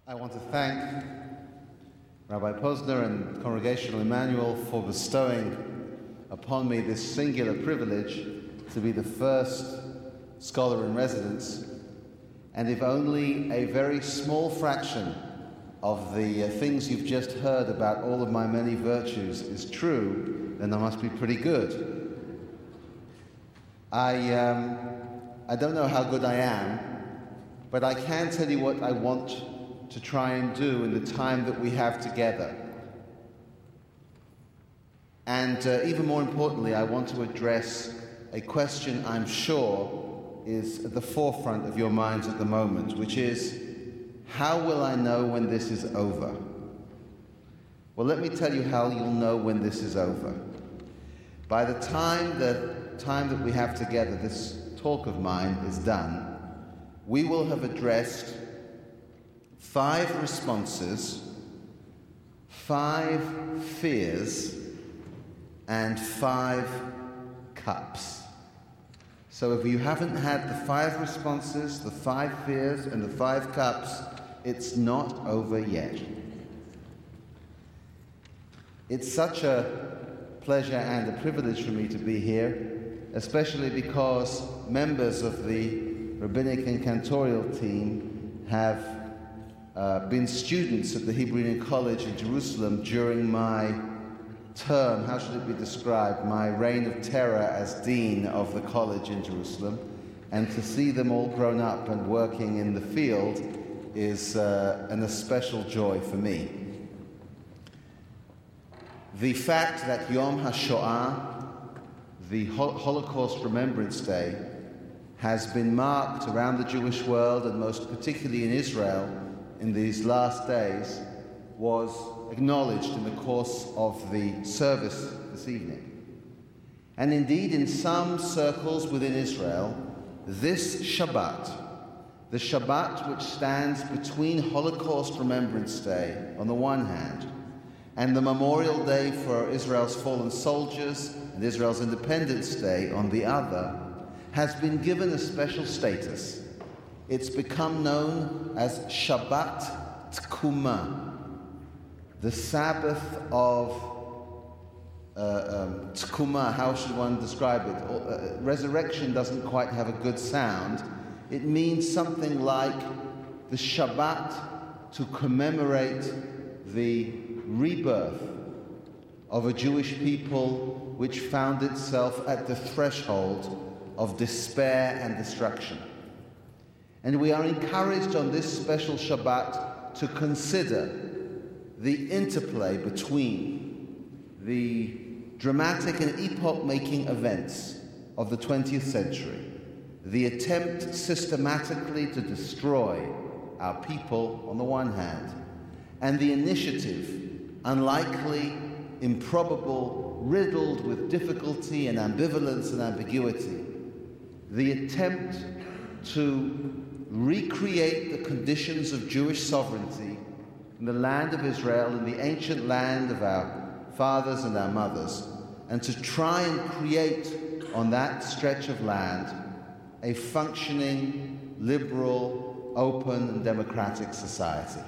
I want to thank Rabbi Posner and Congregational Emmanuel for bestowing upon me this singular privilege to be the first scholar in residence. And if only a very small fraction of the things you've just heard about all of my many virtues is true, then I must be pretty good. I don't know how good I am, but I can tell you what I want to try and do in the time that we have together. And even more importantly, I want to address a question I'm sure is at the forefront of your minds at the moment, which is, how will I know when this is over? Well, let me tell you how you'll know when this is over. By the time that we have together, this talk of mine is done, we will have addressed 5 responses, 5 fears, and 5 cups. So if you haven't had the 5 responses, the 5 fears, and the 5 cups, it's not over yet. It's such a pleasure and a privilege for me to be here, especially because members of the rabbinic and cantorial team have been students at the Hebrew Union College in Jerusalem during my term, how should it be described, my reign of terror as dean of the college in Jerusalem. And to see them all grown up and working in the field is an especial joy for me. The fact that Yom HaShoah, the Holocaust Remembrance Day, has been marked around the Jewish world, and most particularly in Israel in these last days, was acknowledged in the course of the service this evening. And indeed, in some circles within Israel, this Shabbat, the Shabbat which stands between Holocaust Remembrance Day on the one hand and the Memorial Day for Israel's fallen soldiers and Israel's Independence Day on the other, has been given a special status. It's become known as Shabbat Tkuma, the Sabbath of Tkuma. How should one describe it? Resurrection doesn't quite have a good sound. It means something like the Shabbat to commemorate the rebirth of a Jewish people which found itself at the threshold of despair and destruction. And we are encouraged on this special Shabbat to consider the interplay between the dramatic and epoch-making events of the 20th century, the attempt systematically to destroy our people on the one hand, and the initiative, unlikely, improbable, riddled with difficulty and ambivalence and ambiguity, the attempt to recreate the conditions of Jewish sovereignty in the land of Israel, in the ancient land of our fathers and our mothers, and to try and create on that stretch of land a functioning, liberal, open and democratic society.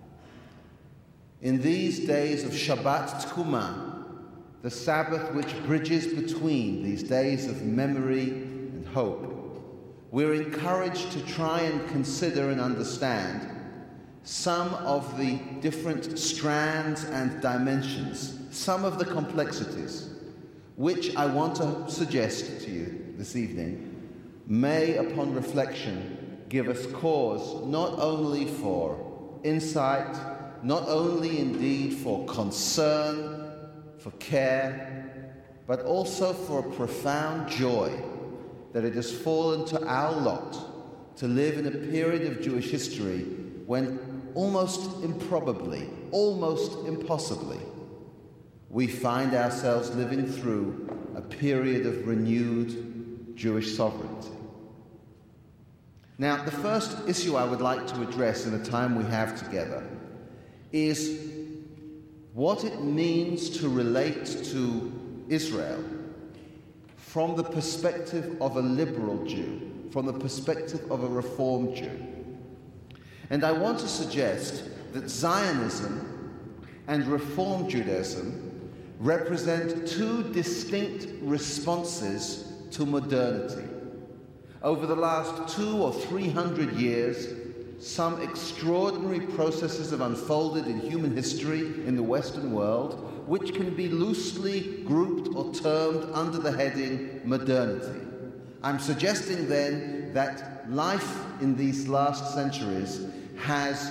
In these days of Shabbat Tkuma, the Sabbath which bridges between these days of memory and hope, we're encouraged to try and consider and understand some of the different strands and dimensions, some of the complexities, which I want to suggest to you this evening may, upon reflection, give us cause not only for insight, not only indeed for concern, for care, but also for a profound joy that it has fallen to our lot to live in a period of Jewish history when almost improbably, almost impossibly, we find ourselves living through a period of renewed Jewish sovereignty. Now, the first issue I would like to address in the time we have together is what it means to relate to Israel from the perspective of a liberal Jew, from the perspective of a Reformed Jew. And I want to suggest that Zionism and Reform Judaism represent two distinct responses to modernity. Over the last 200 or 300 years, some extraordinary processes have unfolded in human history in the Western world, which can be loosely grouped or termed under the heading modernity. I'm suggesting then that life in these last centuries has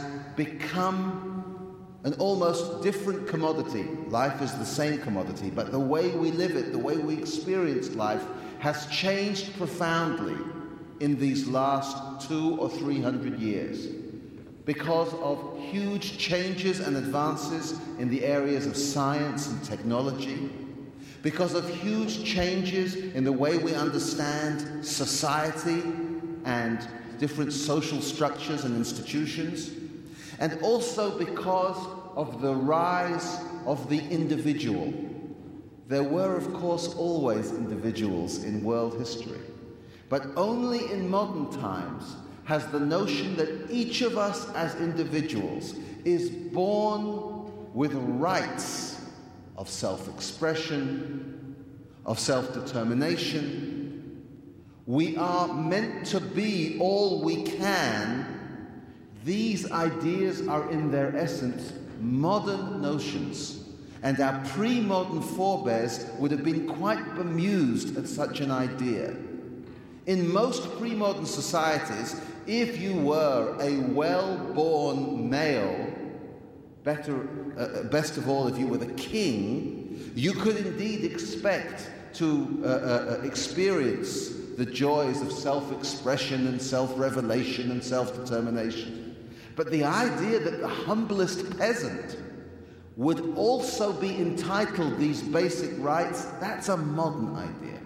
become an almost different commodity. Life is the same commodity, but the way we live it, the way we experience life, has changed profoundly in these last 200 or 300 years because of huge changes and advances in the areas of science and technology, because of huge changes in the way we understand society and different social structures and institutions, and also because of the rise of the individual. There were, of course, always individuals in world history, but only in modern times has the notion that each of us as individuals is born with rights of self-expression, of self-determination. We are meant to be all we can. These ideas are in their essence modern notions, and our pre-modern forebears would have been quite bemused at such an idea. In most pre-modern societies, if you were a well-born male, best of all if you were the king, you could indeed expect to experience the joys of self-expression and self-revelation and self-determination. But the idea that the humblest peasant would also be entitled these basic rights, that's a modern idea.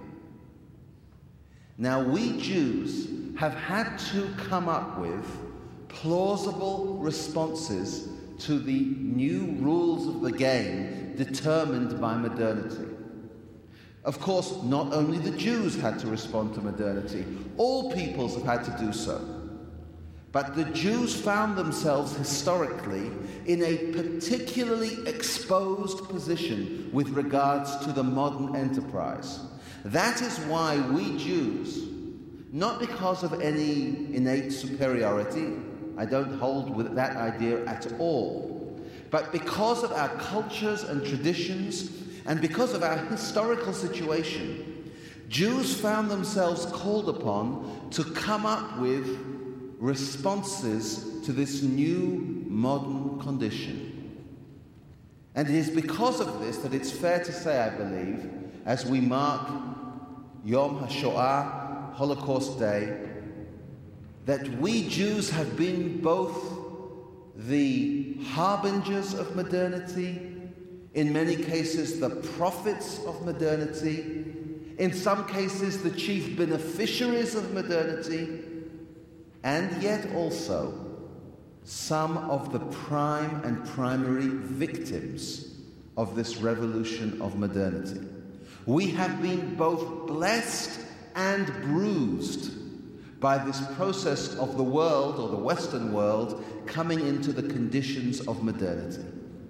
Now, we Jews have had to come up with plausible responses to the new rules of the game determined by modernity. Of course, not only the Jews had to respond to modernity, all peoples have had to do so. But the Jews found themselves historically in a particularly exposed position with regards to the modern enterprise. That is why we Jews, not because of any innate superiority, I don't hold with that idea at all, but because of our cultures and traditions and because of our historical situation, Jews found themselves called upon to come up with responses to this new modern condition. And it is because of this that it's fair to say, I believe, as we mark Yom HaShoah, Holocaust Day, that we Jews have been both the harbingers of modernity, in many cases the prophets of modernity, in some cases the chief beneficiaries of modernity, and yet also some of the prime and primary victims of this revolution of modernity. We have been both blessed and bruised by this process of the world, or the Western world, coming into the conditions of modernity.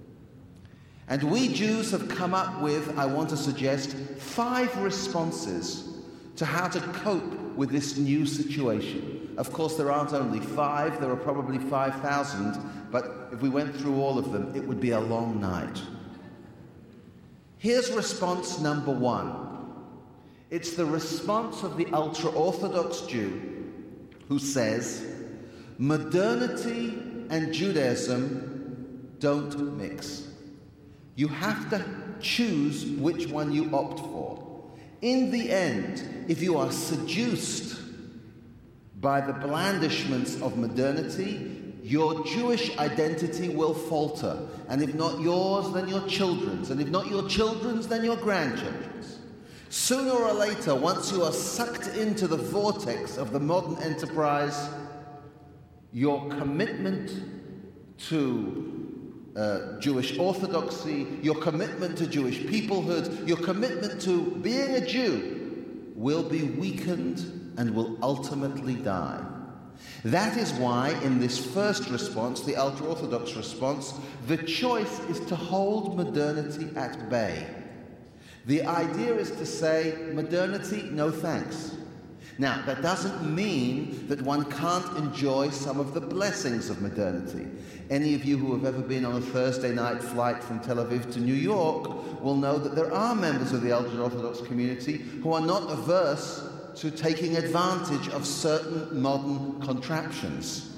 And we Jews have come up with, I want to suggest, 5 responses to how to cope with this new situation. Of course, there aren't only 5, there are probably 5,000, but if we went through all of them, it would be a long night. Here's response number 1. It's the response of the ultra-Orthodox Jew who says, modernity and Judaism don't mix. You have to choose which one you opt for. In the end, if you are seduced by the blandishments of modernity, your Jewish identity will falter. And if not yours, then your children's. And if not your children's, then your grandchildren's. Sooner or later, once you are sucked into the vortex of the modern enterprise, your commitment to Jewish orthodoxy, your commitment to Jewish peoplehood, your commitment to being a Jew will be weakened and will ultimately die. That is why in this first response, the ultra-Orthodox response, the choice is to hold modernity at bay. The idea is to say, modernity, no thanks. Now, that doesn't mean that one can't enjoy some of the blessings of modernity. Any of you who have ever been on a Thursday night flight from Tel Aviv to New York will know that there are members of the ultra-Orthodox community who are not averse to taking advantage of certain modern contraptions.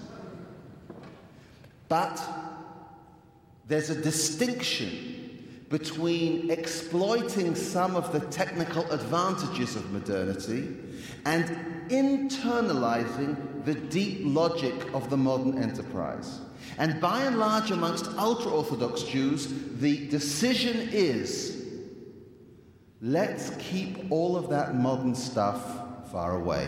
But there's a distinction between exploiting some of the technical advantages of modernity and internalizing the deep logic of the modern enterprise. And by and large, amongst ultra-Orthodox Jews, the decision is, let's keep all of that modern stuff far away.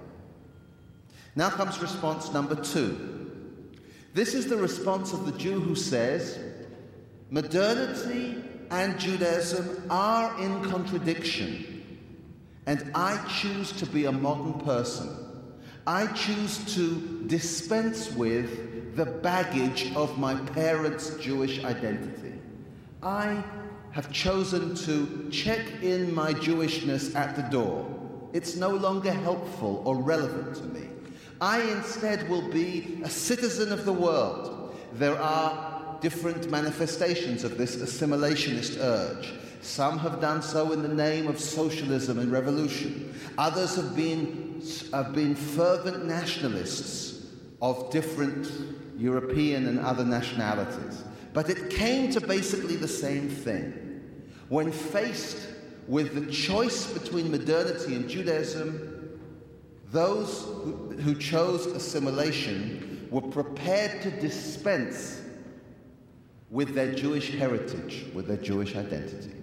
Now comes response number 2. This is the response of the Jew who says, modernity and Judaism are in contradiction, and I choose to be a modern person. I choose to dispense with the baggage of my parents' Jewish identity. I have chosen to check in my Jewishness at the door. It's no longer helpful or relevant to me. I instead will be a citizen of the world. There are different manifestations of this assimilationist urge. Some have done so in the name of socialism and revolution. Others have been fervent nationalists of different European and other nationalities. But it came to basically the same thing. When faced with the choice between modernity and Judaism, those who chose assimilation were prepared to dispense with their Jewish heritage, with their Jewish identity.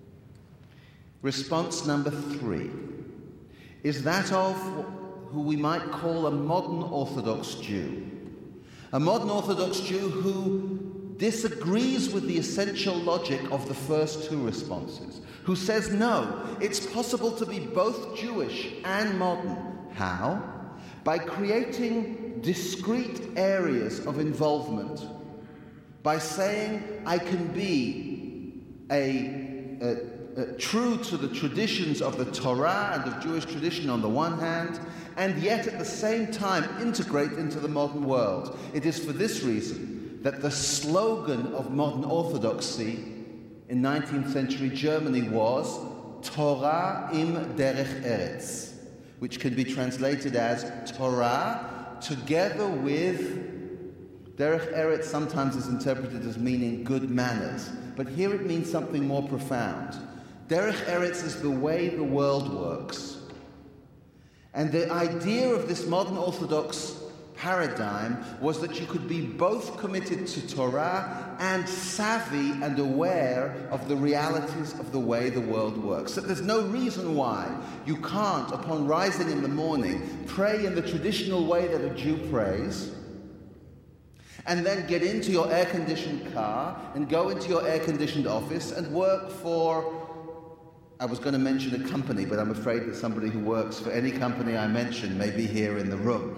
Response number 3 is that of who we might call a modern Orthodox Jew. A modern Orthodox Jew who disagrees with the essential logic of the first 2 responses, who says, no, it's possible to be both Jewish and modern. How? By creating discrete areas of involvement, by saying I can be true to the traditions of the Torah and of Jewish tradition on the one hand, and yet at the same time integrate into the modern world. It is for this reason that the slogan of modern Orthodoxy in 19th century Germany was Torah im derech eretz, which can be translated as Torah together with derech eretz. Sometimes is interpreted as meaning good manners, but here it means something more profound. Derech eretz is the way the world works. And the idea of this modern Orthodox paradigm was that you could be both committed to Torah and savvy and aware of the realities of the way the world works. That there's no reason why you can't, upon rising in the morning, pray in the traditional way that a Jew prays, and then get into your air-conditioned car and go into your air-conditioned office and work for, I was going to mention a company, but I'm afraid that somebody who works for any company I mention may be here in the room.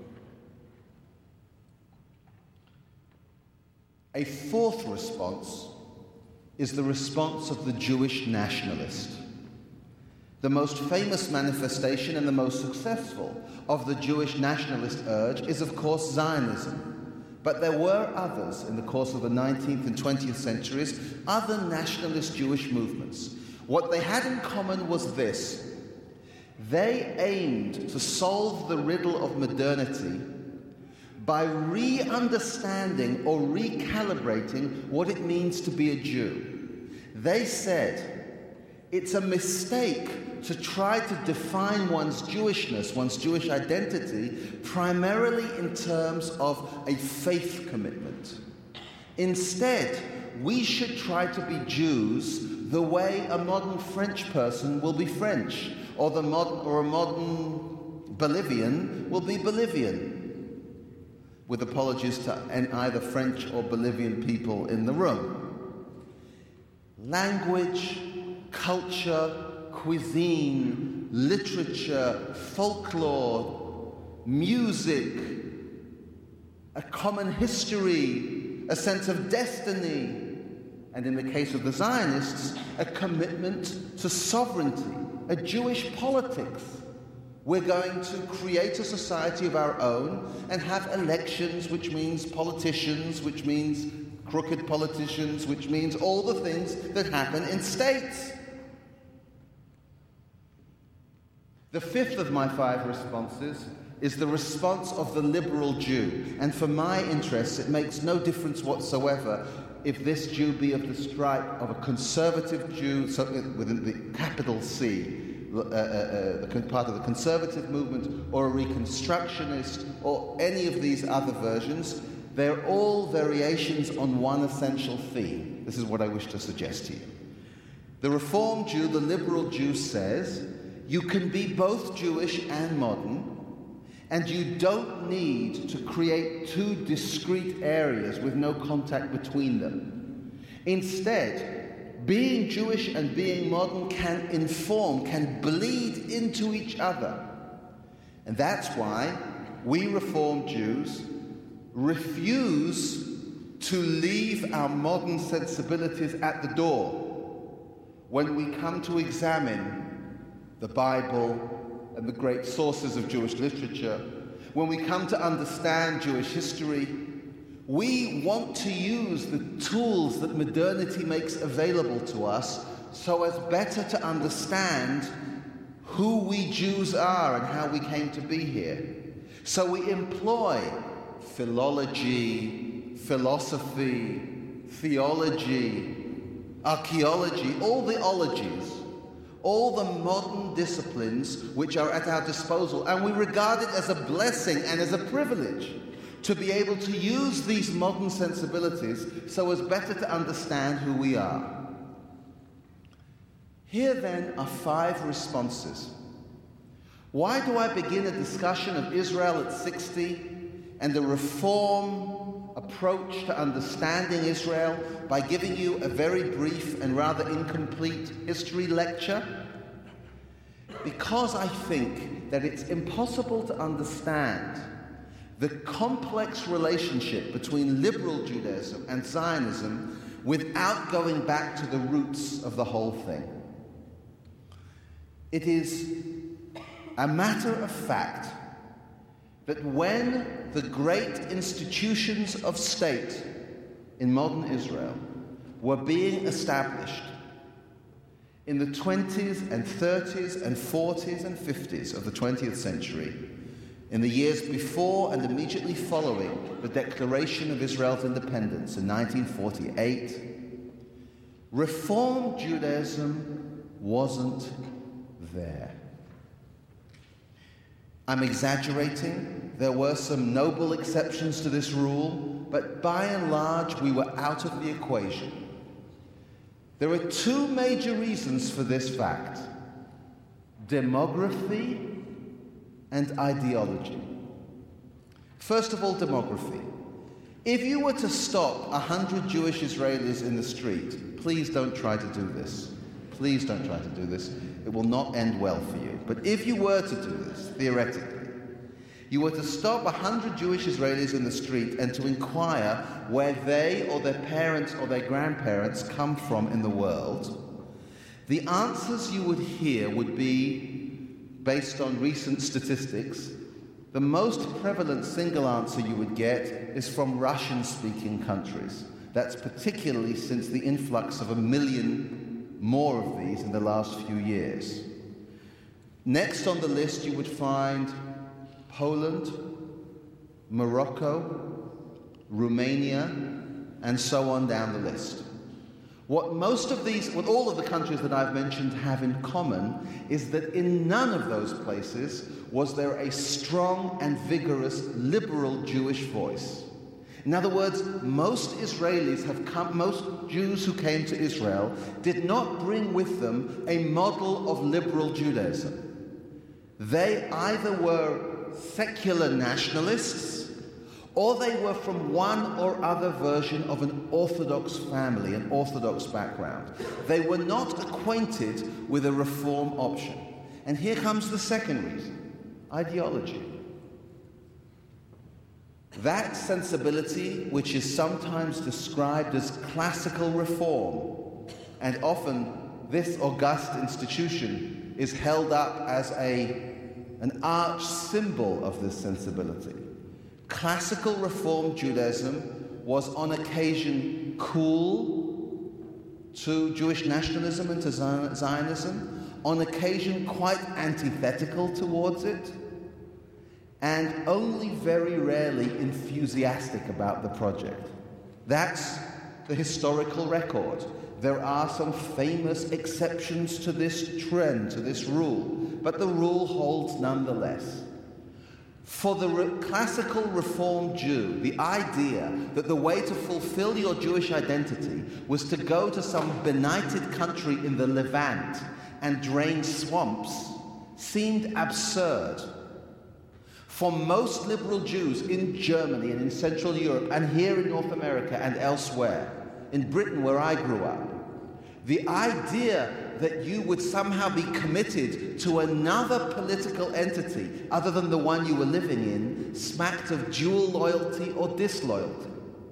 A 4th response is the response of the Jewish nationalist. The most famous manifestation and the most successful of the Jewish nationalist urge is, of course, Zionism. But there were others in the course of the 19th and 20th centuries, other nationalist Jewish movements. What they had in common was this: they aimed to solve the riddle of modernity by re-understanding or recalibrating what it means to be a Jew. They said, it's a mistake to try to define one's Jewishness, one's Jewish identity, primarily in terms of a faith commitment. Instead, we should try to be Jews the way a modern French person will be French, or a modern Bolivian will be Bolivian, with apologies to either French or Bolivian people in the room. Language, culture, cuisine, literature, folklore, music, a common history, a sense of destiny, and in the case of the Zionists, a commitment to sovereignty, a Jewish politics. We're going to create a society of our own and have elections, which means politicians, which means crooked politicians, which means all the things that happen in states. The fifth of my 5 responses is the response of the liberal Jew. And for my interests, it makes no difference whatsoever if this Jew be of the stripe of a conservative Jew, so within the capital C, part of the conservative movement, or a reconstructionist, or any of these other versions. They're all variations on one essential theme. This is what I wish to suggest to you. The Reform Jew, the liberal Jew, says you can be both Jewish and modern, and you don't need to create 2 discrete areas with no contact between them. Instead, being Jewish and being modern can inform, can bleed into each other. And that's why we Reform Jews refuse to leave our modern sensibilities at the door when we come to examine the Bible and the great sources of Jewish literature. When we come to understand Jewish history, we want to use the tools that modernity makes available to us so as better to understand who we Jews are and how we came to be here. So we employ philology, philosophy, theology, archaeology, all the ologies, all the modern disciplines which are at our disposal, and we regard it as a blessing and as a privilege to be able to use these modern sensibilities so as better to understand who we are. Here then are 5 responses. Why do I begin a discussion of Israel at 60 and the Reform approach to understanding Israel by giving you a very brief and rather incomplete history lecture? Because I think that it's impossible to understand the complex relationship between liberal Judaism and Zionism without going back to the roots of the whole thing. It is a matter of fact that when the great institutions of state in modern Israel were being established in the 20s and 30s and 40s and 50s of the 20th century, in the years before and immediately following the declaration of Israel's independence in 1948, Reform Judaism wasn't there. I'm exaggerating. There were some noble exceptions to this rule, but by and large, we were out of the equation. There are 2 major reasons for this fact: demography and ideology. First of all, demography. If you were to stop 100 Jewish Israelis in the street, please don't try to do this. Please don't try to do this. It will not end well for you. But if you were to do this, theoretically, you were to stop 100 Jewish Israelis in the street and to inquire where they or their parents or their grandparents come from in the world, the answers you would hear would be, based on recent statistics, the most prevalent single answer you would get is from Russian-speaking countries. That's particularly since the influx of 1 million more of these in the last few years. Next on the list you would find Poland, Morocco, Romania, and so on down the list. What all of the countries that I've mentioned have in common is that in none of those places was there a strong and vigorous liberal Jewish voice. In other words, most Jews who came to Israel did not bring with them a model of liberal Judaism. They either were secular nationalists, or they were from one or other version of an Orthodox family, an Orthodox background. They were not acquainted with a Reform option. And here comes the second reason: ideology. That sensibility, which is sometimes described as classical reform, and often this august institution is held up as an arch symbol of this sensibility. Classical Reform Judaism was on occasion cool to Jewish nationalism and to Zionism, on occasion quite antithetical towards it, and only very rarely enthusiastic about the project. That's the historical record. There are some famous exceptions to this trend, to this rule, but the rule holds nonetheless. For the classical Reform Jew, the idea that the way to fulfill your Jewish identity was to go to some benighted country in the Levant and drain swamps seemed absurd. For most liberal Jews in Germany and in Central Europe and here in North America and elsewhere, in Britain where I grew up, the idea that you would somehow be committed to another political entity other than the one you were living in smacked of dual loyalty or disloyalty.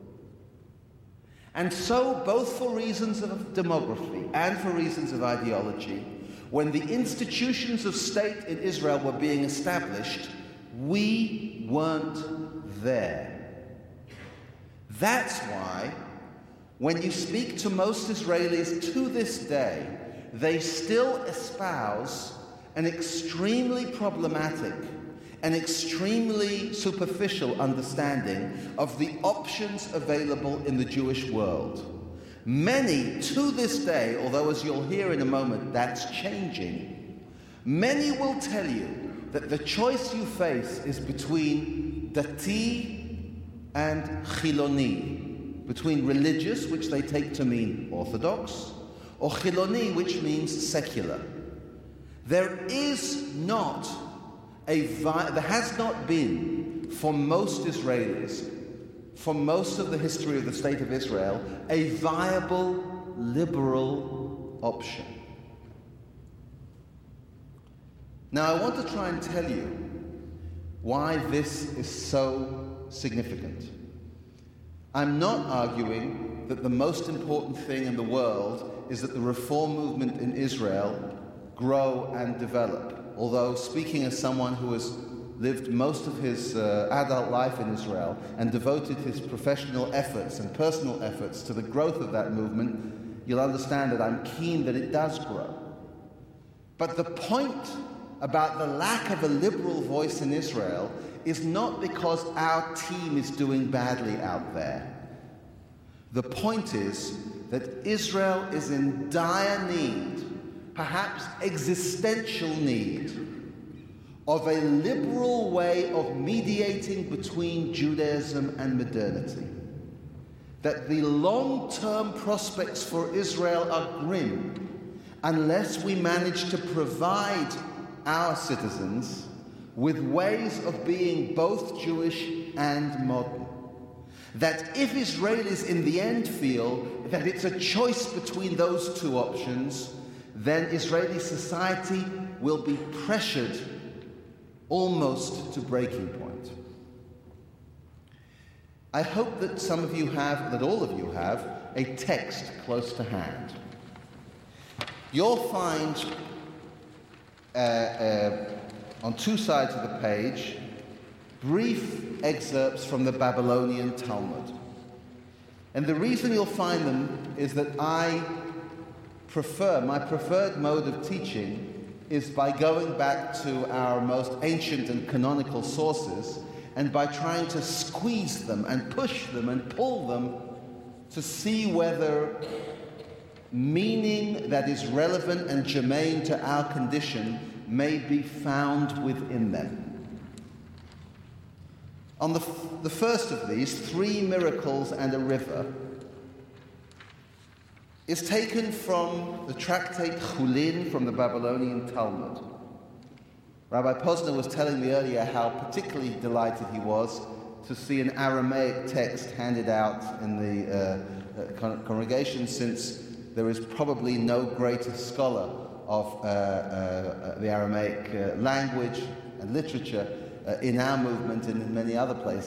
And so, both for reasons of demography and for reasons of ideology, when the institutions of state in Israel were being established, we weren't there. That's why, when you speak to most Israelis to this day, they still espouse an extremely problematic and extremely superficial understanding of the options available in the Jewish world. Many, to this day, although as you'll hear in a moment, that's changing, many will tell you that the choice you face is between dati and chiloni, between religious, which they take to mean orthodox, or chiloni, which means secular. There is not there has not been, for most Israelis, for most of the history of the State of Israel, a viable liberal option. Now, I want to try and tell you why this is so significant. I'm not arguing that the most important thing in the world is that the reform movement in Israel grow and develop. Although, speaking as someone who has lived most of his adult life in Israel and devoted his professional efforts and personal efforts to the growth of that movement, you'll understand that I'm keen that it does grow. But the point about the lack of a liberal voice in Israel is not because our team is doing badly out there. The point is that Israel is in dire need, perhaps existential need, of a liberal way of mediating between Judaism and modernity. That the long-term prospects for Israel are grim unless we manage to provide our citizens with ways of being both Jewish and modern. That if Israelis in the end feel that it's a choice between those two options, then Israeli society will be pressured almost to breaking point. I hope that some of you have, that all of you have, a text close to hand. You'll find on two sides of the page brief excerpts from the Babylonian Talmud. And the reason you'll find them is that my preferred mode of teaching is by going back to our most ancient and canonical sources and by trying to squeeze them and push them and pull them to see whether meaning that is relevant and germane to our condition may be found within them. On the first of these, 3 miracles and a river, is taken from the tractate Chulin from the Babylonian Talmud. Rabbi Posner was telling me earlier how particularly delighted he was to see an Aramaic text handed out in the congregation, since there is probably no greater scholar of the Aramaic language and literature in our movement and in many other places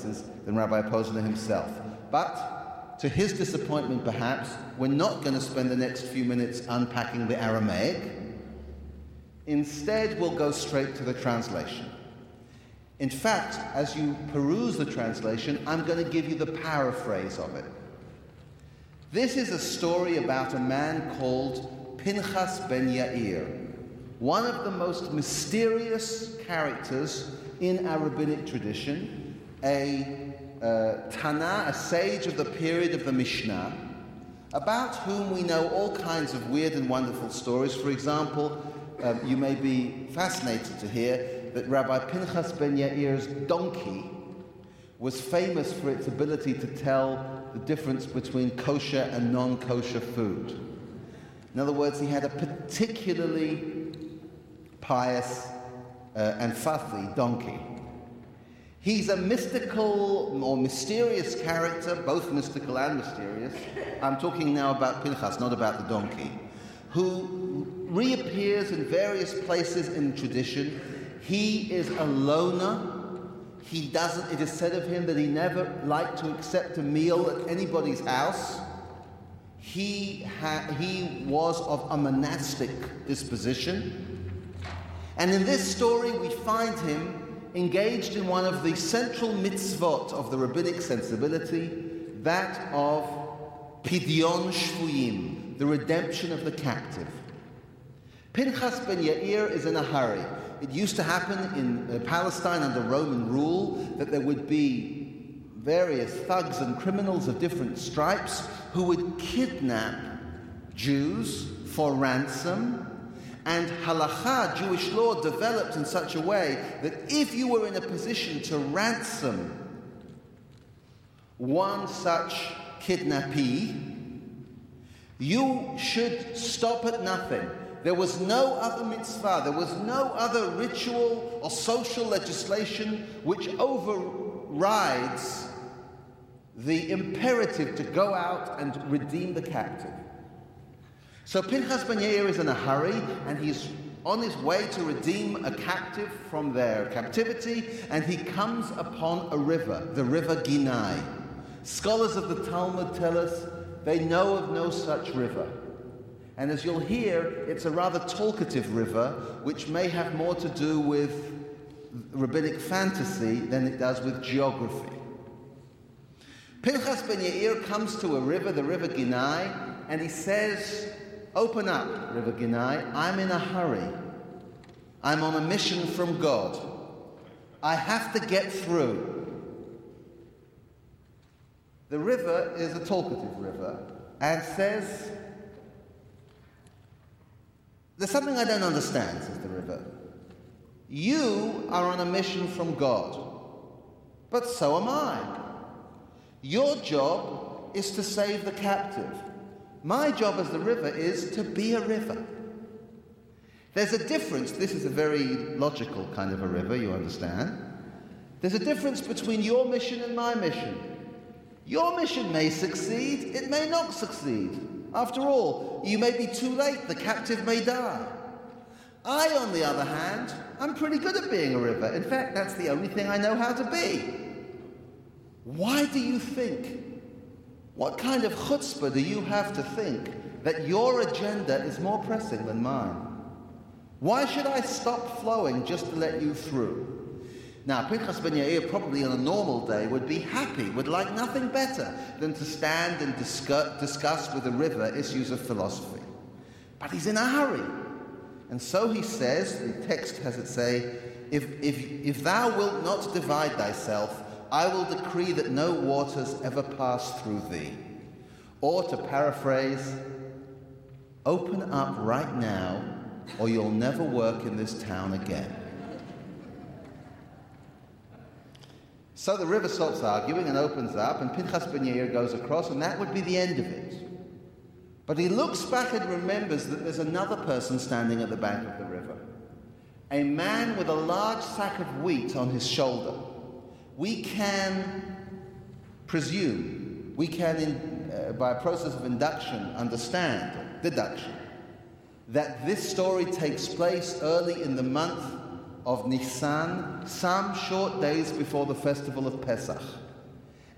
than Rabbi Posner himself. But to his disappointment, perhaps, we're not going to spend the next few minutes unpacking the Aramaic. Instead, we'll go straight to the translation. In fact, as you peruse the translation, I'm going to give you the paraphrase of it. This is a story about a man called Pinchas ben Yair, one of the most mysterious characters in our rabbinic tradition, a Tana, a sage of the period of the Mishnah, about whom we know all kinds of weird and wonderful stories. For example, you may be fascinated to hear that Rabbi Pinchas ben Yair's donkey was famous for its ability to tell the difference between kosher and non-kosher food. In other words, he had a particularly pious and fussy donkey. He's a mystical or mysterious character, both mystical and mysterious. I'm talking now about Pinchas, not about the donkey, who reappears in various places in tradition. He is a loner. It is said of him that he never liked to accept a meal at anybody's house. He was of a monastic disposition. And in this story we find him engaged in one of the central mitzvot of the rabbinic sensibility, that of Pidyon Shvuyim, the redemption of the captive. Pinchas ben Yair is in a hurry. It used to happen in Palestine under Roman rule that there would be various thugs and criminals of different stripes who would kidnap Jews for ransom. And halakha, Jewish law, developed in such a way that if you were in a position to ransom one such kidnappee, you should stop at nothing. There was no other mitzvah, there was no other ritual or social legislation which overrides the imperative to go out and redeem the captive. So Pinchas ben Yair is in a hurry, and he's on his way to redeem a captive from their captivity, and he comes upon a river, the river Ginai. Scholars of the Talmud tell us they know of no such river. And as you'll hear, it's a rather talkative river, which may have more to do with rabbinic fantasy than it does with geography. Pinchas ben Yair comes to a river, the river Ginai, and he says, "Open up, River Ginai, I'm in a hurry. I'm on a mission from God. I have to get through." The river is a talkative river and says, "There's something I don't understand," says the river. "You are on a mission from God, but so am I. Your job is to save the captive. My job as the river is to be a river." There's a difference. This is a very logical kind of a river, you understand. There's a difference between your mission and my mission. Your mission may succeed, it may not succeed. After all, you may be too late, the captive may die. I, on the other hand, I'm pretty good at being a river. In fact, that's the only thing I know how to be. Why do you think? What kind of chutzpah do you have to think that your agenda is more pressing than mine? Why should I stop flowing just to let you through? Now, Pinchas ben Yair probably on a normal day would be happy, would like nothing better than to stand and discuss with the river issues of philosophy. But he's in a hurry. And so he says, the text has it say, if thou wilt not divide thyself, I will decree that no waters ever pass through thee. Or to paraphrase, open up right now, or you'll never work in this town again. So the river stops arguing and opens up, and Pinchas ben Yair goes across, and that would be the end of it. But he looks back and remembers that there's another person standing at the bank of the river. A man with a large sack of wheat on his shoulder. We can presume, we can, by a process of induction, understand, deduction, that this story takes place early in the month of Nisan, some short days before the festival of Pesach.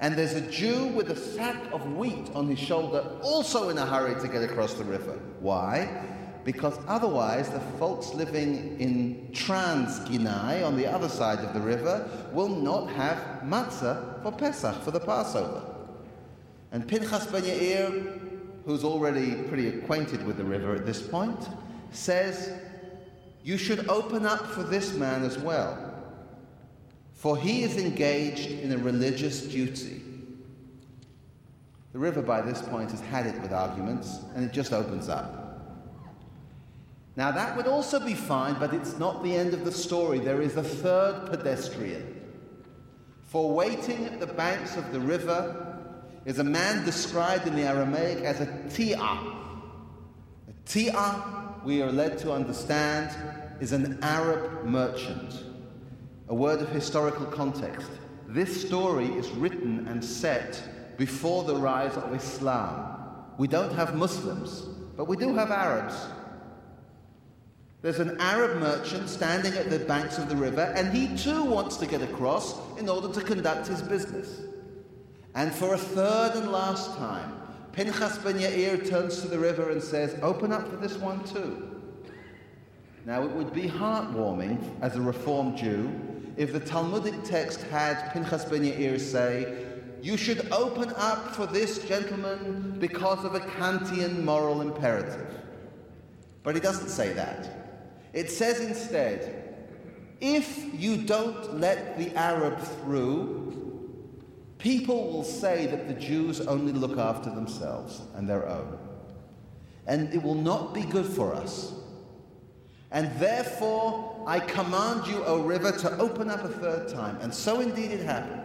And there's a Jew with a sack of wheat on his shoulder, also in a hurry to get across the river. Why? Because otherwise the folks living in Transginai, on the other side of the river, will not have matzah for Pesach, for the Passover. And Pinchas ben Yair, who's already pretty acquainted with the river at this point, says, you should open up for this man as well, for he is engaged in a religious duty. The river by this point has had it with arguments, and it just opens up. Now that would also be fine, but it's not the end of the story. There is a third pedestrian. For waiting at the banks of the river is a man described in the Aramaic as a ti'ah. A ti'ah, we are led to understand, is an Arab merchant. A word of historical context. This story is written and set before the rise of Islam. We don't have Muslims, but we do have Arabs. There's an Arab merchant standing at the banks of the river, and he too wants to get across in order to conduct his business. And for a third and last time, Pinchas ben Yair turns to the river and says, open up for this one too. Now it would be heartwarming as a Reformed Jew if the Talmudic text had Pinchas ben Yair say, you should open up for this gentleman because of a Kantian moral imperative. But he doesn't say that. It says instead, if you don't let the Arab through, people will say that the Jews only look after themselves and their own. And it will not be good for us. And therefore, I command you, O river, to open up a third time. And so indeed it happens.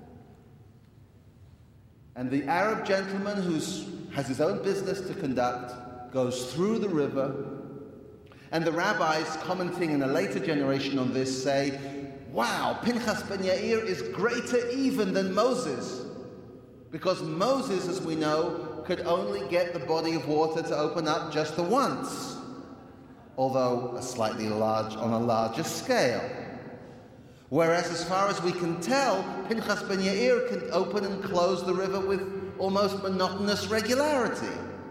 And the Arab gentleman who has his own business to conduct goes through the river. And the rabbis, commenting in a later generation on this, say, wow, Pinchas ben Yair is greater even than Moses. Because Moses, as we know, could only get the body of water to open up just the once, although on a larger scale. Whereas, as far as we can tell, Pinchas ben Yair can open and close the river with almost monotonous regularity.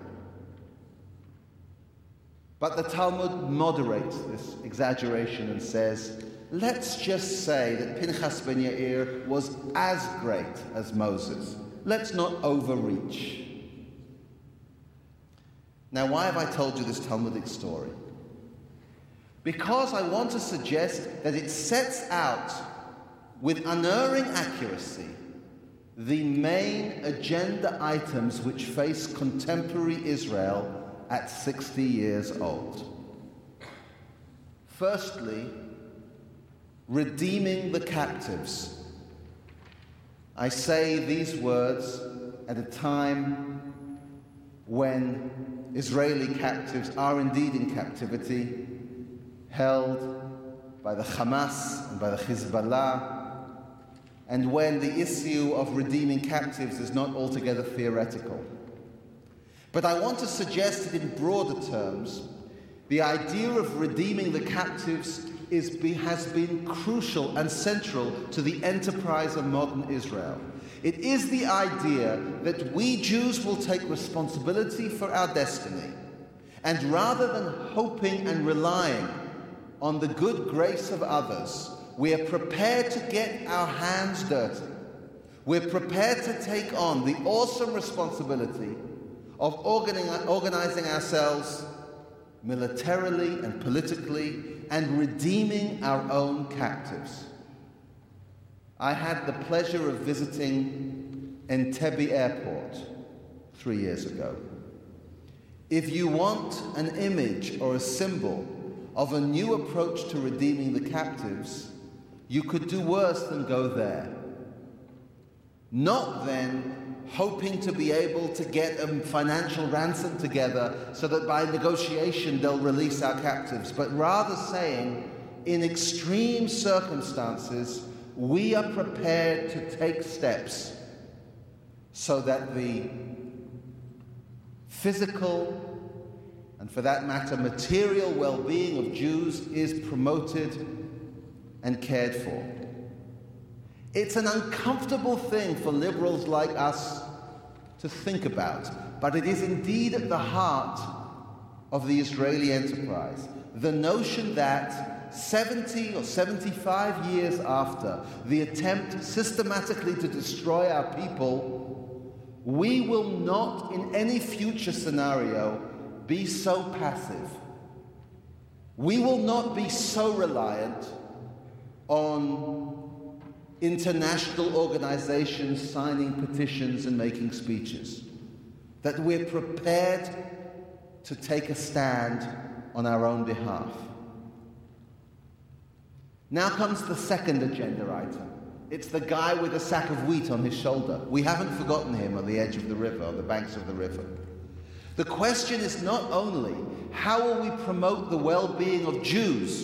But the Talmud moderates this exaggeration and says, let's just say that Pinchas ben Yair was as great as Moses. Let's not overreach. Now, why have I told you this Talmudic story? Because I want to suggest that it sets out with unerring accuracy the main agenda items which face contemporary Israel at 60 years old. Firstly, redeeming the captives. I say these words at a time when Israeli captives are indeed in captivity, held by the Hamas and by the Hezbollah, and when the issue of redeeming captives is not altogether theoretical. But I want to suggest that in broader terms, the idea of redeeming the captives has been crucial and central to the enterprise of modern Israel. It is the idea that we Jews will take responsibility for our destiny, and rather than hoping and relying on the good grace of others, we are prepared to get our hands dirty. We're prepared to take on the awesome responsibility of organizing ourselves militarily and politically and redeeming our own captives. I had the pleasure of visiting Entebbe Airport 3 years ago. If you want an image or a symbol of a new approach to redeeming the captives, you could do worse than go there. Not then hoping to be able to get a financial ransom together so that by negotiation they'll release our captives, but rather saying, in extreme circumstances, we are prepared to take steps so that the physical and, for that matter, material well-being of Jews is promoted and cared for. It's an uncomfortable thing for liberals like us to think about, but it is indeed at the heart of the Israeli enterprise. The notion that 70 or 75 years after the attempt systematically to destroy our people, we will not in any future scenario be so passive. We will not be so reliant on international organizations signing petitions and making speeches, that we're prepared to take a stand on our own behalf. Now comes the second agenda item. It's the guy with a sack of wheat on his shoulder. We haven't forgotten him on the edge of the river, on the banks of the river. The question is not only how will we promote the well-being of Jews.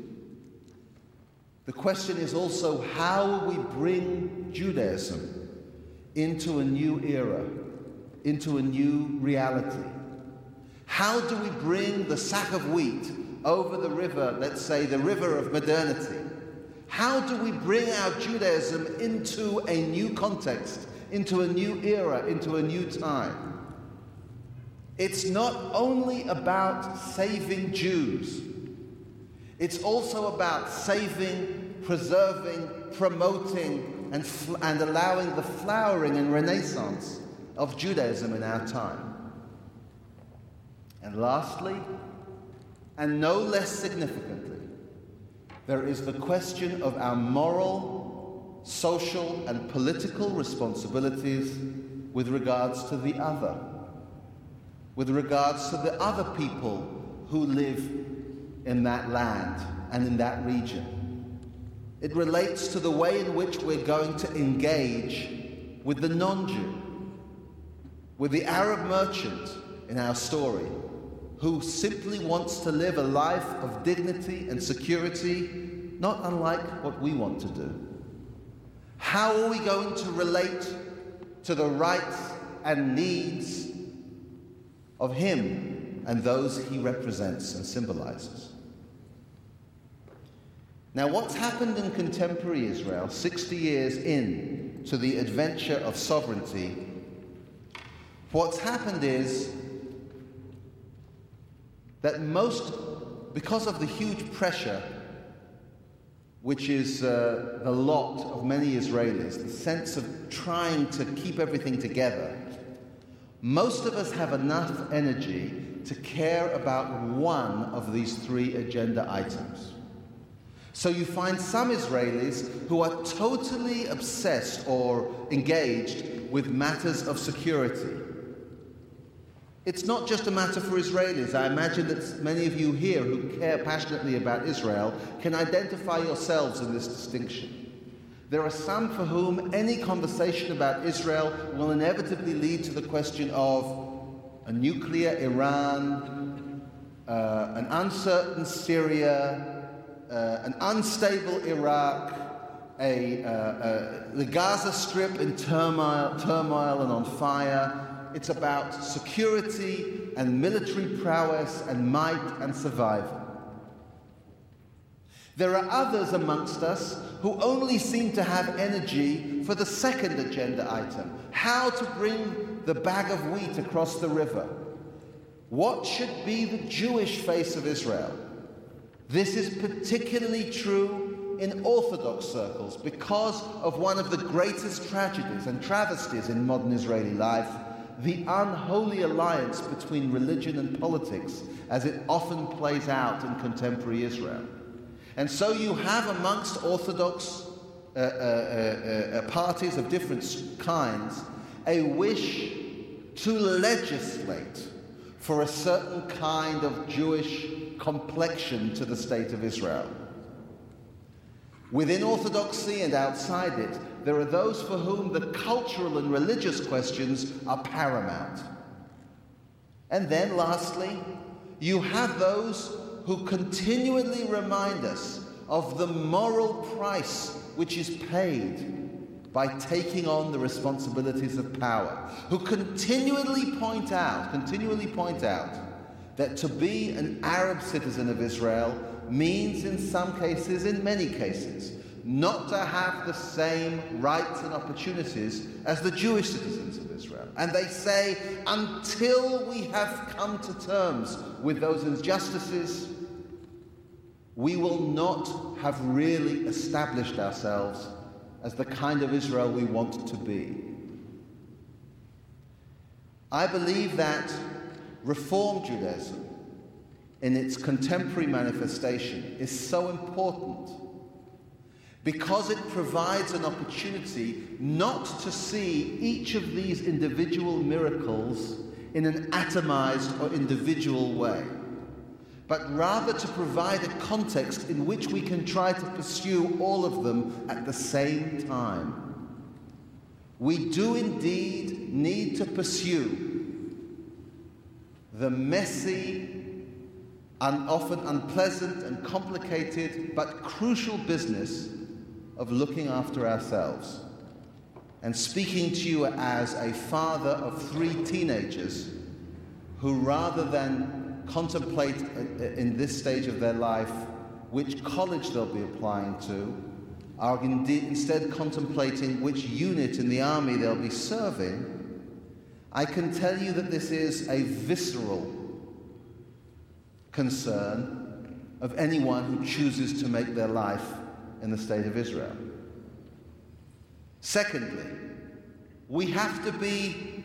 The question is also how will we bring Judaism into a new era, into a new reality? How do we bring the sack of wheat over the river, let's say the river of modernity? How do we bring our Judaism into a new context, into a new era, into a new time? It's not only about saving Jews. It's also about saving, preserving, promoting, and allowing the flowering and renaissance of Judaism in our time. And lastly, and no less significantly, there is the question of our moral, social, and political responsibilities with regards to the other, with regards to the other people who live in that land and in that region. It relates to the way in which we're going to engage with the non-Jew, with the Arab merchant in our story, who simply wants to live a life of dignity and security, not unlike what we want to do. How are we going to relate to the rights and needs of him and those he represents and symbolizes? Now, what's happened in contemporary Israel, 60 years into the adventure of sovereignty, what's happened is that because of the huge pressure, which is the lot of many Israelis, the sense of trying to keep everything together, most of us have enough energy to care about one of these three agenda items. So you find some Israelis who are totally obsessed or engaged with matters of security. It's not just a matter for Israelis. I imagine that many of you here who care passionately about Israel can identify yourselves in this distinction. There are some for whom any conversation about Israel will inevitably lead to the question of a nuclear Iran, an uncertain Syria, an unstable Iraq, the Gaza Strip in turmoil and on fire. It's about security and military prowess and might and survival. There are others amongst us who only seem to have energy for the second agenda item, how to bring the bag of wheat across the river. What should be the Jewish face of Israel? This is particularly true in Orthodox circles because of one of the greatest tragedies and travesties in modern Israeli life, the unholy alliance between religion and politics, as it often plays out in contemporary Israel. And so you have amongst Orthodox parties of different kinds a wish to legislate for a certain kind of Jewish complexion to the state of Israel. Within Orthodoxy and outside it, there are those for whom the cultural and religious questions are paramount. And then, lastly, you have those who continually remind us of the moral price which is paid by taking on the responsibilities of power, who continually point out that to be an Arab citizen of Israel means, in some cases, in many cases, not to have the same rights and opportunities as the Jewish citizens of Israel. And they say, until we have come to terms with those injustices, we will not have really established ourselves as the kind of Israel we want to be. I believe that Reform Judaism, in its contemporary manifestation, is so important because it provides an opportunity not to see each of these individual miracles in an atomized or individual way, but rather to provide a context in which we can try to pursue all of them at the same time. We do indeed need to pursue the messy, and often unpleasant and complicated but crucial business of looking after ourselves. And speaking to you as a father of 3 teenagers who, rather than contemplate in this stage of their life which college they'll be applying to, are instead contemplating which unit in the army they'll be serving, I can tell you that this is a visceral concern of anyone who chooses to make their life in the state of Israel. Secondly, we have to be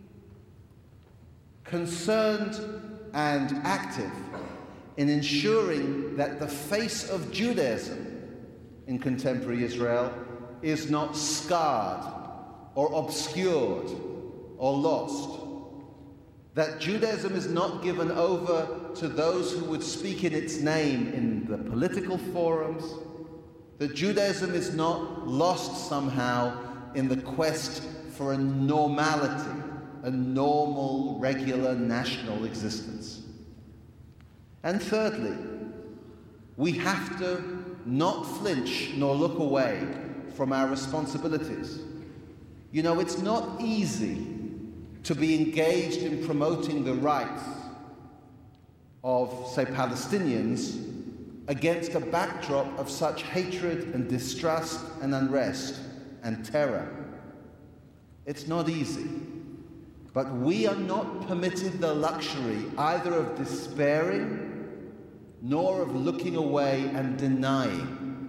concerned and active in ensuring that the face of Judaism in contemporary Israel is not scarred or obscured or lost. That Judaism is not given over to those who would speak in its name in the political forums. That Judaism is not lost somehow in the quest for a normality, a normal, regular, national existence. And thirdly, we have to not flinch nor look away from our responsibilities. You know, it's not easy to be engaged in promoting the rights of, say, Palestinians against a backdrop of such hatred and distrust and unrest and terror. It's not easy. But we are not permitted the luxury either of despairing nor of looking away and denying.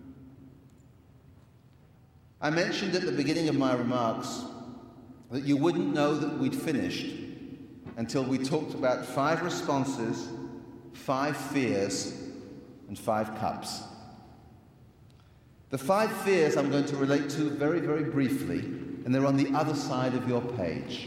I mentioned at the beginning of my remarks that you wouldn't know that we'd finished until we talked about 5 responses, 5 fears, and 5 cups. The 5 fears I'm going to relate to very, very briefly, and they're on the other side of your page.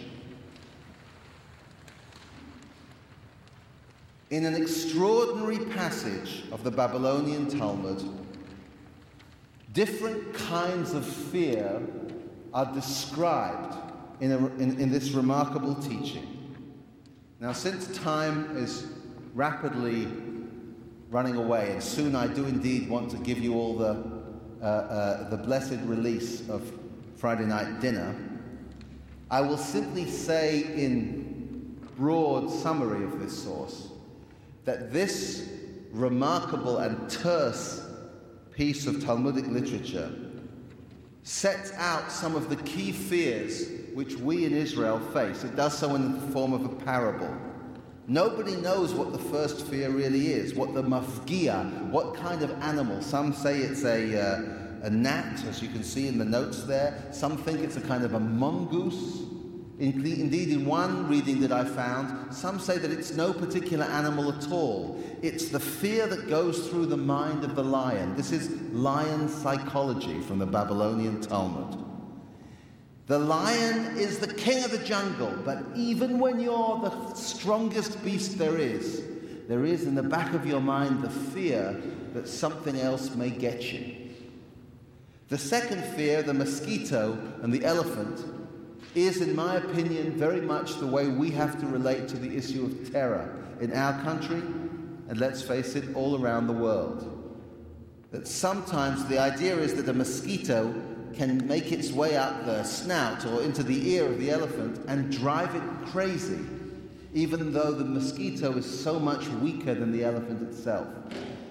In an extraordinary passage of the Babylonian Talmud, different kinds of fear are described in this remarkable teaching. Now, since time is rapidly running away, and soon I do indeed want to give you all the blessed release of Friday night dinner, I will simply say in broad summary of this source that this remarkable and terse piece of Talmudic literature sets out some of the key fears which we in Israel face. It does so in the form of a parable. Nobody knows what the first fear really is, what the mafgia, what kind of animal. Some say it's a gnat, as you can see in the notes there. Some think it's a kind of a mongoose. Indeed, in one reading that I found, some say that it's no particular animal at all. It's the fear that goes through the mind of the lion. This is lion psychology from the Babylonian Talmud. The lion is the king of the jungle, but even when you're the strongest beast there is in the back of your mind the fear that something else may get you. The second fear, the mosquito and the elephant, is, in my opinion, very much the way we have to relate to the issue of terror in our country, and let's face it, all around the world. That sometimes the idea is that a mosquito can make its way up the snout or into the ear of the elephant and drive it crazy, even though the mosquito is so much weaker than the elephant itself.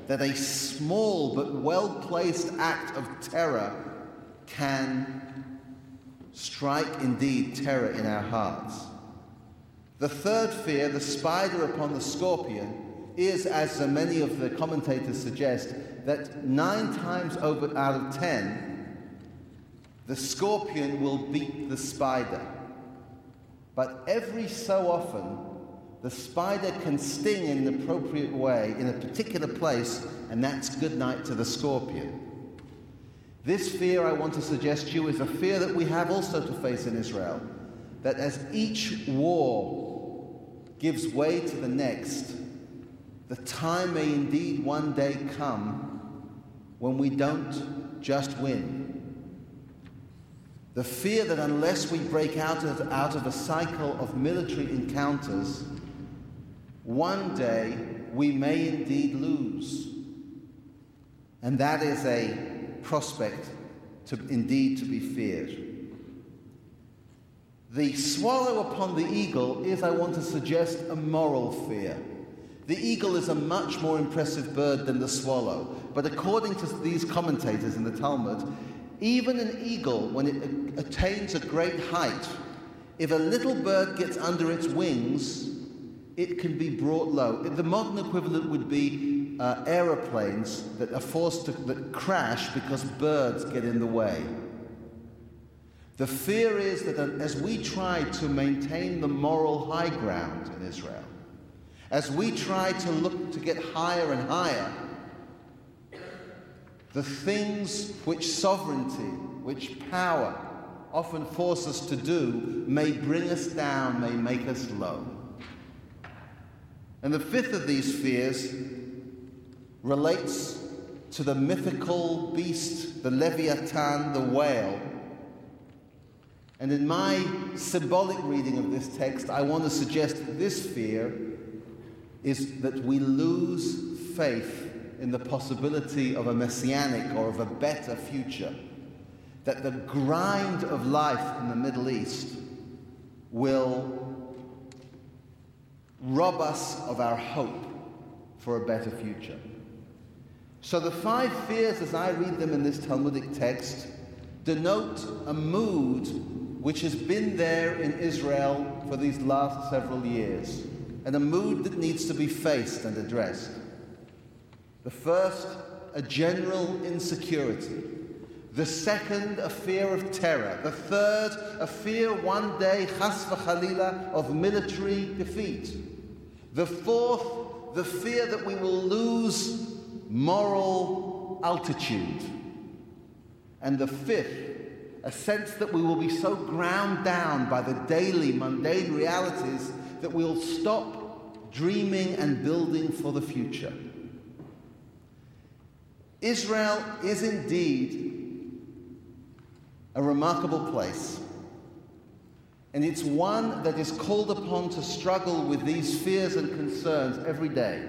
that a small but well-placed act of terror can strike indeed terror in our hearts. The third fear, the spider upon the scorpion, is, as many of the commentators suggest, that 9 times out of 10, the scorpion will beat the spider. But every so often, the spider can sting in an appropriate way in a particular place, and that's good night to the scorpion. This fear, I want to suggest to you, is a fear that we have also to face in Israel, that as each war gives way to the next, the time may indeed one day come when we don't just win. The fear that unless we break out of a cycle of military encounters, one day we may indeed lose. And that is a prospect to be feared. The swallow upon the eagle is, I want to suggest, a moral fear. The eagle is a much more impressive bird than the swallow, but according to these commentators in the Talmud, even an eagle, when it attains a great height, if a little bird gets under its wings, it can be brought low. The modern equivalent would be aeroplanes that are that crash because birds get in the way. The fear is that as we try to maintain the moral high ground in Israel, as we try to look to get higher and higher, the things which sovereignty, which power often force us to do may bring us down, may make us low. And the fifth of these fears relates to the mythical beast, the Leviathan, the whale. And in my symbolic reading of this text, I want to suggest that this fear is that we lose faith in the possibility of a messianic or of a better future, that the grind of life in the Middle East will rob us of our hope for a better future. So the 5 fears, as I read them in this Talmudic text, denote a mood which has been there in Israel for these last several years, and a mood that needs to be faced and addressed. The first, a general insecurity. The second, a fear of terror. The third, a fear one day, chas v'chalila, of military defeat. The fourth, the fear that we will lose moral altitude. And the fifth, a sense that we will be so ground down by the daily, mundane realities that we'll stop dreaming and building for the future. Israel is indeed a remarkable place, and it's one that is called upon to struggle with these fears and concerns every day.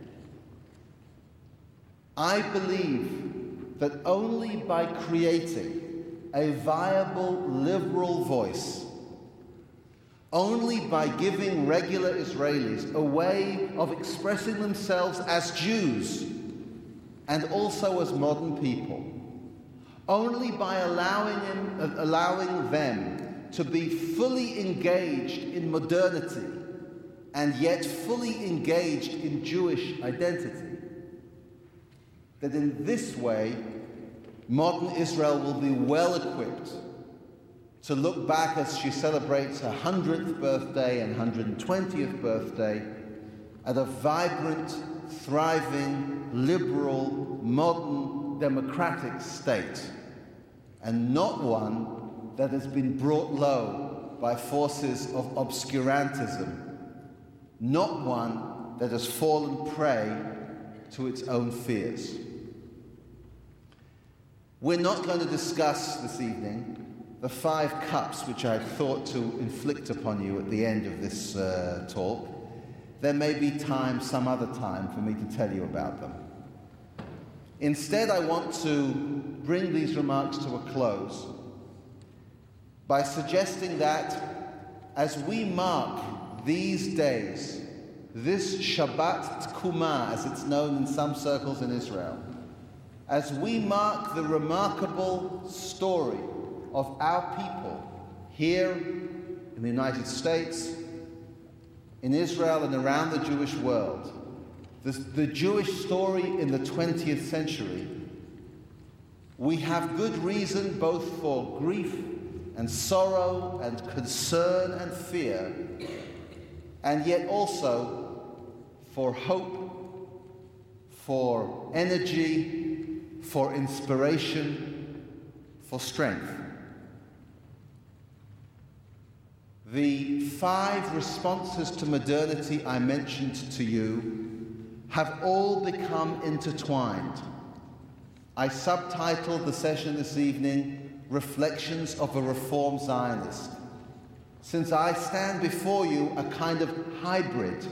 I believe that only by creating a viable liberal voice, only by giving regular Israelis a way of expressing themselves as Jews and also as modern people, only by allowing them to be fully engaged in modernity and yet fully engaged in Jewish identity, that in this way modern Israel will be well equipped to look back as she celebrates her 100th birthday and 120th birthday at a vibrant, thriving, liberal, modern, democratic state, and not one that has been brought low by forces of obscurantism, not one that has fallen prey to its own fears. We're not going to discuss this evening the 5 cups which I thought to inflict upon you at the end of this talk. There may be time, some other time, for me to tell you about them. Instead, I want to bring these remarks to a close by suggesting that as we mark these days this Shabbat Tkuma, as it's known in some circles in Israel, as we mark the remarkable story of our people here in the United States, in Israel and around the Jewish world, the Jewish story in the 20th century, we have good reason both for grief and sorrow and concern and fear, and yet also for hope, for energy, for inspiration, for strength. The 5 responses to modernity I mentioned to you have all become intertwined. I subtitled the session this evening, Reflections of a Reformed Zionist, since I stand before you a kind of hybrid,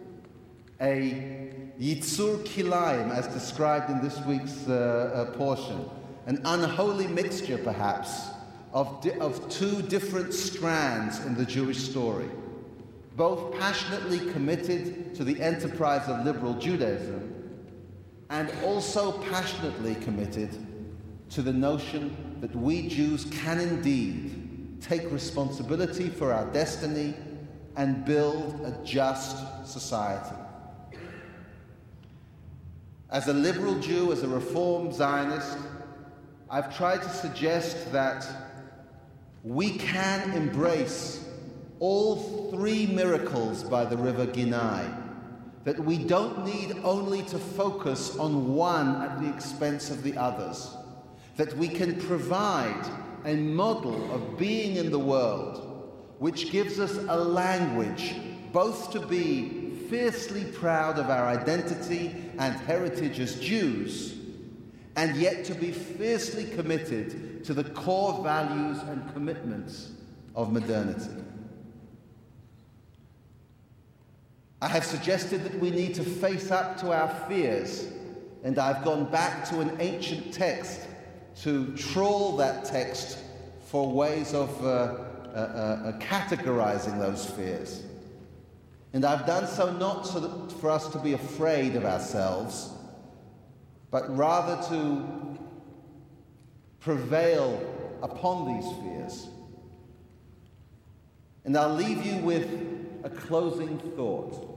a Yitzur Kilayim, as described in this week's portion, an unholy mixture, perhaps, of 2 different strands in the Jewish story, both passionately committed to the enterprise of liberal Judaism and also passionately committed to the notion that we Jews can indeed take responsibility for our destiny and build a just society. As a liberal Jew, as a Reformed Zionist, I've tried to suggest that we can embrace all 3 miracles by the river Ginai, that we don't need only to focus on one at the expense of the others, that we can provide a model of being in the world which gives us a language both to be fiercely proud of our identity and heritage as Jews, and yet to be fiercely committed to the core values and commitments of modernity. I have suggested that we need to face up to our fears, and I've gone back to an ancient text to trawl that text for ways of categorizing those fears. And I've done so not so that for us to be afraid of ourselves, but rather to prevail upon these fears. And I'll leave you with a closing thought.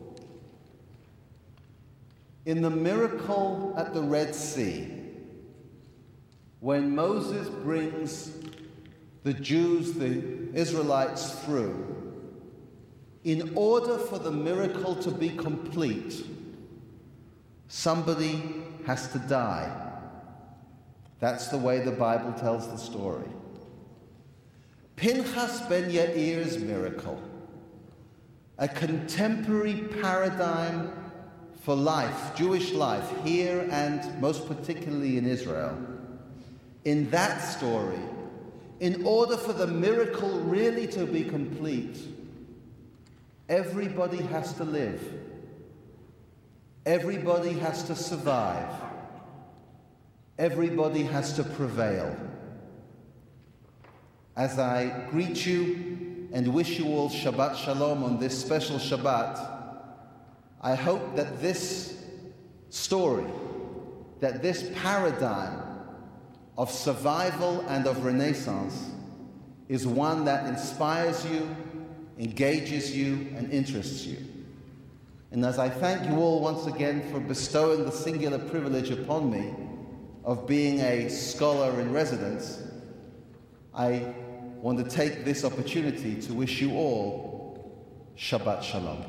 In the miracle at the Red Sea, when Moses brings the Jews, the Israelites through, in order for the miracle to be complete, somebody has to die. That's the way the Bible tells the story. Pinchas ben Yair's miracle, a contemporary paradigm for life, Jewish life, here and most particularly in Israel. In that story, in order for the miracle really to be complete, everybody has to live. Everybody has to survive. Everybody has to prevail. As I greet you and wish you all Shabbat Shalom on this special Shabbat, I hope that this story, that this paradigm of survival and of renaissance is one that inspires you, engages you, and interests you. And as I thank you all once again for bestowing the singular privilege upon me of being a scholar in residence, I want to take this opportunity to wish you all Shabbat Shalom.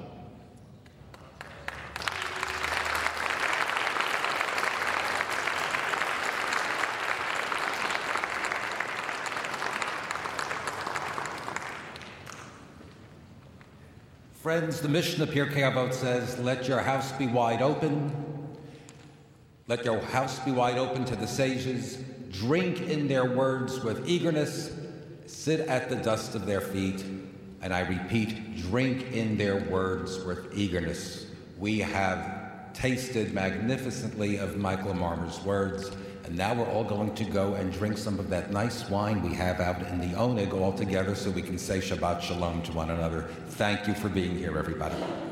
Friends, the Mishnah Pirkei Avot says, let your house be wide open. Let your house be wide open to the sages. Drink in their words with eagerness. Sit at the dust of their feet. And I repeat, drink in their words with eagerness. We have tasted magnificently of Michael Marmer's words, and now we're all going to go and drink some of that nice wine we have out in the Oneg all together so we can say Shabbat Shalom to one another. Thank you for being here, everybody.